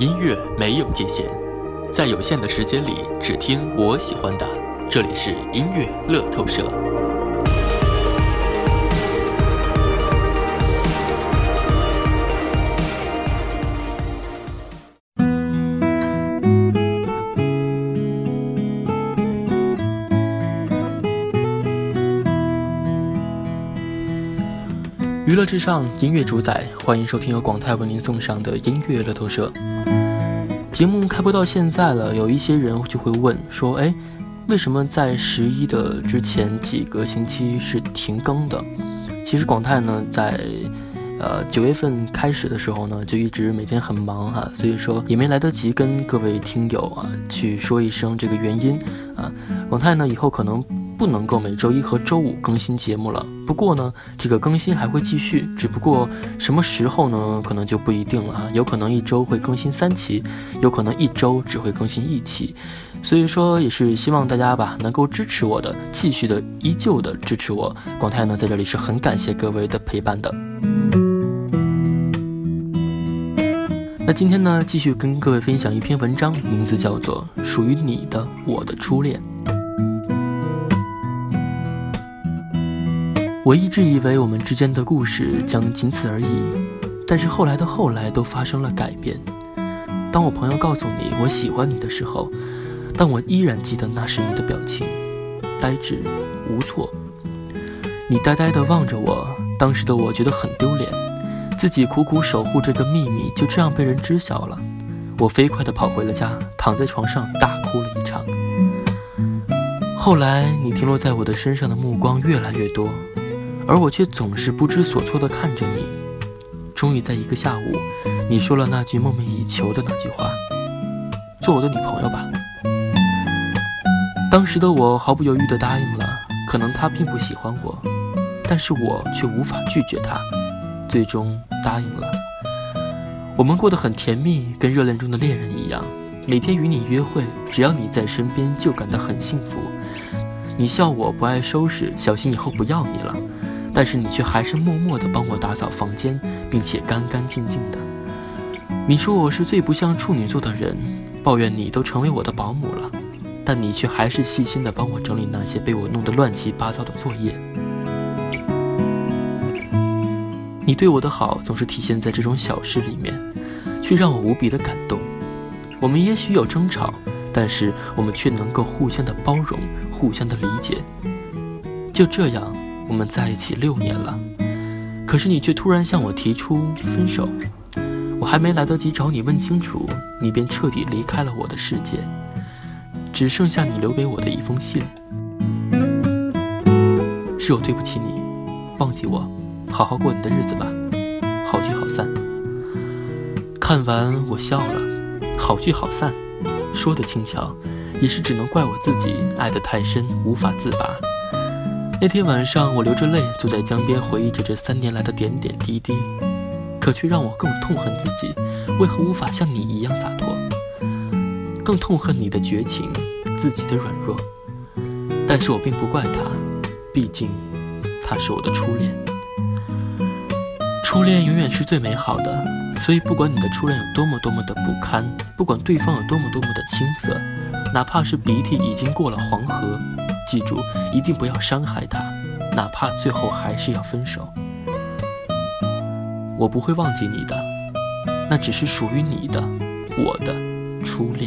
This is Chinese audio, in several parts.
音乐没有界限，在有限的时间里只听我喜欢的。这里是音乐乐透社。娱乐至上，音乐主宰，欢迎收听由广泰为您送上的音乐乐透社。节目开播到现在了，有一些人就会问说，为什么在11的之前几个星期是停更的？其实广泰呢，在9月份开始的时候呢，就一直每天很忙啊，所以说也没来得及跟各位听友啊去说一声这个原因啊。广泰呢以后可能不能够每周一和周五更新节目了，不过呢这个更新还会继续，只不过什么时候呢可能就不一定了啊，有可能一周会更新3期，有可能一周只会更新1期，所以说也是希望大家吧能够支持我的，继续的依旧的支持我。广泰呢在这里是很感谢各位的陪伴的。那今天呢继续跟各位分享一篇文章，名字叫做《属于你的我的初恋》。我一直以为我们之间的故事将仅此而已，但是后来的后来都发生了改变。当我朋友告诉你我喜欢你的时候，但我依然记得那时你的表情，呆滞无措。你呆呆地望着我，当时的我觉得很丢脸，自己苦苦守护这个秘密就这样被人知晓了。我飞快地跑回了家，躺在床上大哭了一场。后来你停留在我的身上的目光越来越多，而我却总是不知所措地看着你。终于在一个下午，你说了那句梦寐以求的那句话，做我的女朋友吧。当时的我毫不犹豫地答应了，可能他并不喜欢我，但是我却无法拒绝他，最终答应了。我们过得很甜蜜，跟热恋中的恋人一样，每天与你约会，只要你在身边就感到很幸福。你笑我不爱收拾，小心以后不要你了，但是你却还是默默地帮我打扫房间，并且干干净净的。你说我是最不像处女座的人，抱怨你都成为我的保姆了，但你却还是细心地帮我整理那些被我弄得乱七八糟的作业。你对我的好总是体现在这种小事里面，却让我无比的感动。我们也许有争吵，但是我们却能够互相的包容，互相的理解。就这样我们在一起6年了，可是你却突然向我提出分手。我还没来得及找你问清楚，你便彻底离开了我的世界，只剩下你留给我的一封信。是我对不起你，忘记我，好好过你的日子吧，好聚好散。看完我笑了，好聚好散，说得轻巧，也是只能怪我自己爱得太深，无法自拔。那天晚上我流着泪坐在江边，回忆着这3年来的点点滴滴，可却让我更痛恨自己为何无法像你一样洒脱，更痛恨你的绝情，自己的软弱。但是我并不怪他，毕竟他是我的初恋。初恋永远是最美好的，所以不管你的初恋有多么多么的不堪，不管对方有多么多么的青涩，哪怕是鼻涕已经过了黄河，记住一定不要伤害他，哪怕最后还是要分手。我不会忘记你的，那只是属于你的我的初恋。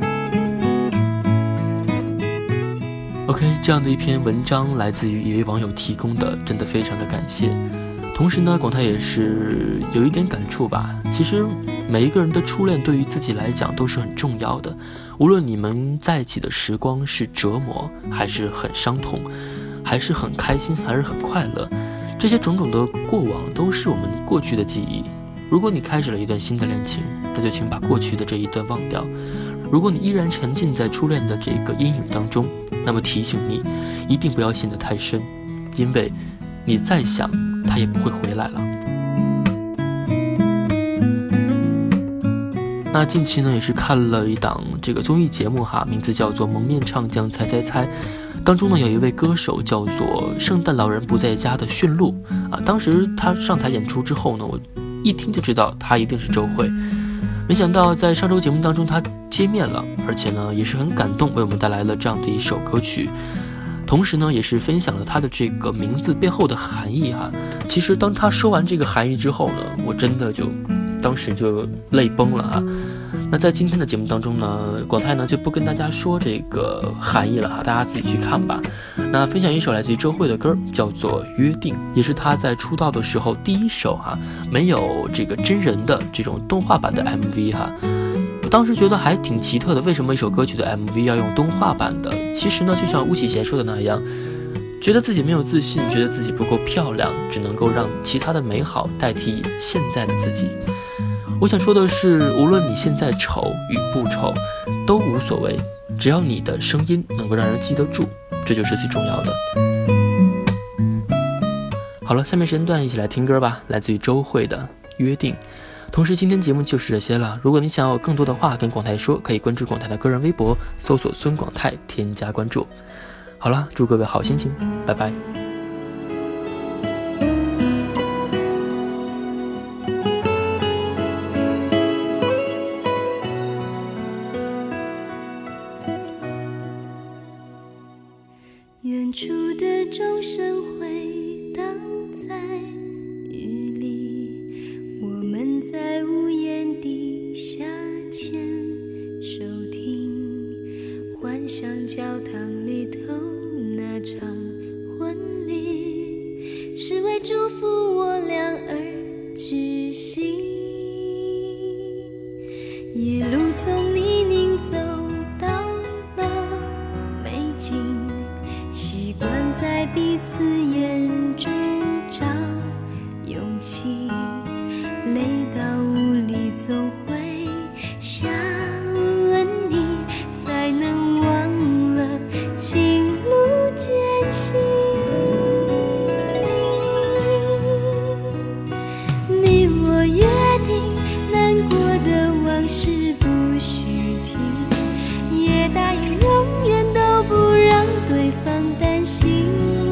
OK， 这样的一篇文章来自于一位网友提供的，真的非常的感谢。同时呢，广泰也是有一点感触吧。其实每一个人的初恋对于自己来讲都是很重要的，无论你们在一起的时光是折磨，还是很伤痛，还是很开心，还是很快乐，这些种种的过往都是我们过去的记忆。如果你开始了一段新的恋情，那就请把过去的这一段忘掉。如果你依然沉浸在初恋的这个阴影当中，那么提醒你一定不要陷得太深，因为你再想他也不会回来了。那近期呢也是看了一档这个综艺节目哈，名字叫做《蒙面唱将猜猜猜》，当中呢有一位歌手叫做圣诞老人不在家的驯鹿啊。当时他上台演出之后呢，我一听就知道他一定是周蕙。 没想到在上周节目当中他揭面了，而且呢也是很感动，为我们带来了这样的一首歌曲，同时呢也是分享了他的这个名字背后的含义哈。其实当他说完这个含义之后呢，我真的当时就泪崩了哈。那在今天的节目当中呢，广泰呢就不跟大家说这个含义了哈，大家自己去看吧。那分享一首来自于周蕙的歌，叫做《约定》，也是他在出道的时候第一首哈没有这个真人的这种动画版的 MV 哈。我当时觉得还挺奇特的，为什么一首歌曲的 MV 要用动画版的？其实呢，就像巫启贤说的那样，觉得自己没有自信，觉得自己不够漂亮，只能够让其他的美好代替现在的自己。我想说的是，无论你现在丑与不丑都无所谓，只要你的声音能够让人记得住，这就是最重要的。好了，下面时间段一起来听歌吧，来自于周蕙的《约定》。同时今天节目就是这些了，如果你想要有更多的话跟广泰说，可以关注广泰的个人微博，搜索孙广泰，添加关注。好了，祝各位好心情，拜拜。 远处的钟声回荡在雨里，我们在屋檐底下牵手听，幻想教堂里头那场婚礼是为祝福我俩而举行，一路从泥泞走到了美景，习惯在彼此眼中找勇气，累到无力总会想问你，才能忘了情路艰辛。你我约定，难过的往事不许提，也答应永远都不让对方担心，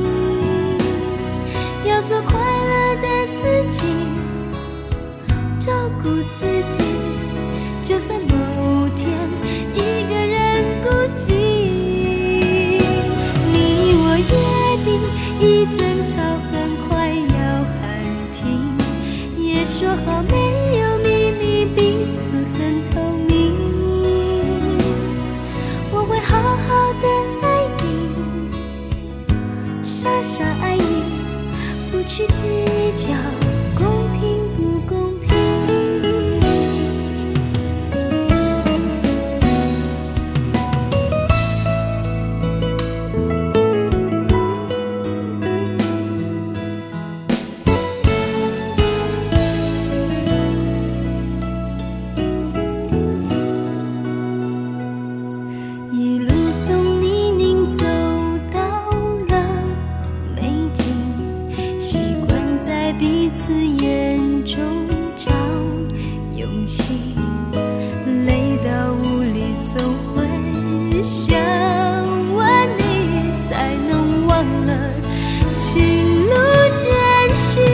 要做快乐的自己，照顾自己，就算某天一个人孤寂。你我约定，一争吵很快要喊停，也说好没有秘密，彼此很透明，我会好好的爱你，傻傻爱你，不去计较公平不公平。一路从泥泞走到了美景，习惯在彼此眼中找勇气，累到无力总会想问你，才能忘了情路艰辛。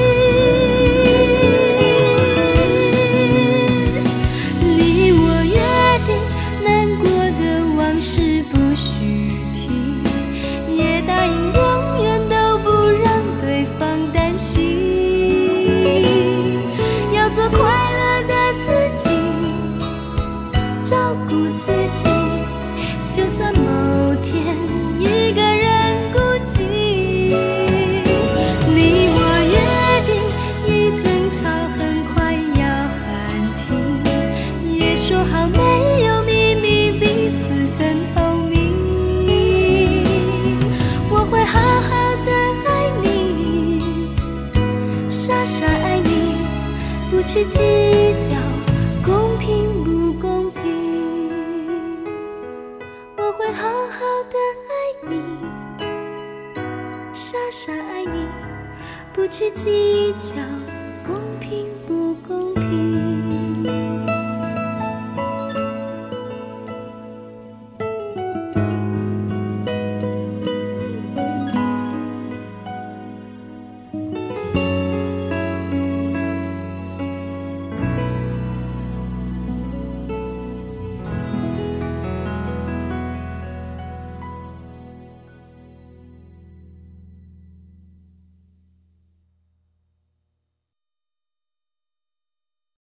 你我约定，难过的往事不许提，也答应永远都不让对方担心，要做快乐的自己，照顾自己，就算某天一个人孤寂。你我约定，一争吵很快要喊停，也说好没有秘密，彼此很透明，我会好好的爱你，傻傻爱你，不去计较公平不公平，我会好好的爱你，傻傻爱你，不去计较